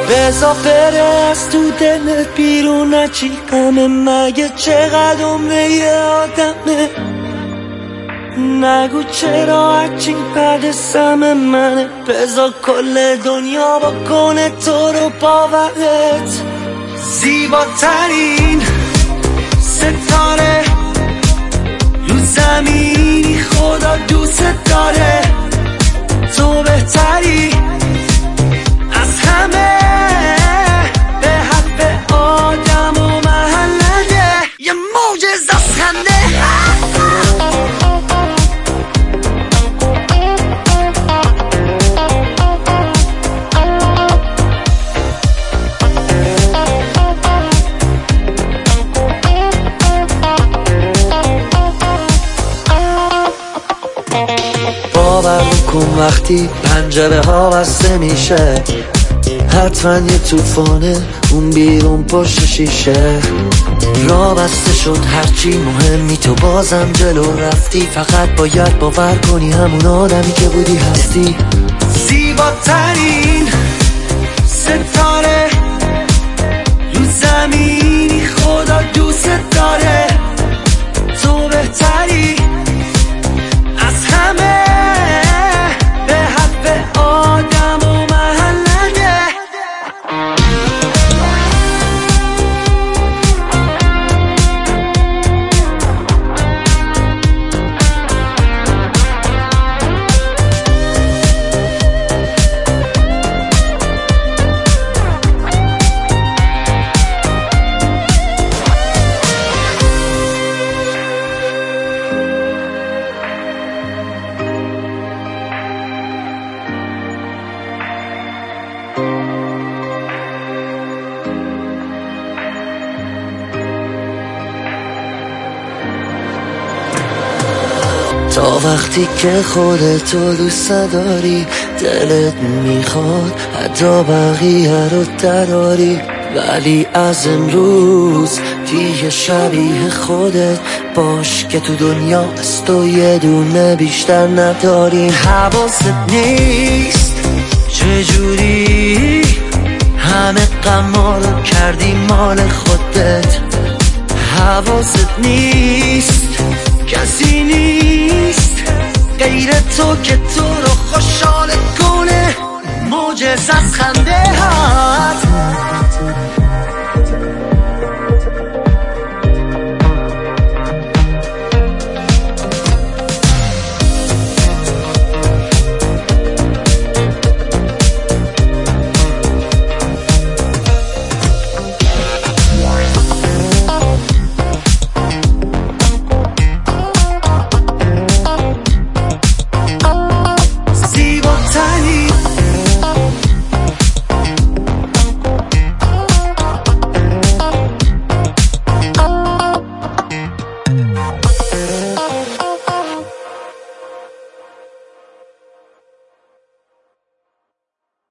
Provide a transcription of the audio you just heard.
بزا بره از تو دلت بیرون نچی همه مگه چقدر عمره یه آدمه نگو چرا هرچی بعد سم منه بزا کل دنیا بکنه تو رو باورت زیباترین ستاره رو زمینی خدا دوست داره تو بهتری از همه به حق آدم و محله یه معجزه از خنده باور کن وقتی پنجره ها بسته میشه حتما یه طوفانه اون بیرون پشت شیشه راه بسته شد هرچی مهمی تو بازم جلو رفتی فقط باید باور کنی همون آدمی که بودی هستی زیباترین ستاره رو زمینی خدا دوست داره تو بهتری از همه به حق آدم و محله تا وقتی که خودتو دوست داری دلت میخواد حتی بقیه رو دراری ولی از امروز دیگه شبیه خودت باش که تو دنیا از تو یه دونه بیشتر نداری حواست نیست چجوری همه غما رو کردی مال خودت حواست نیست کسی نیست غیر تو که تو رو خوشحال کنه معجزه از خنده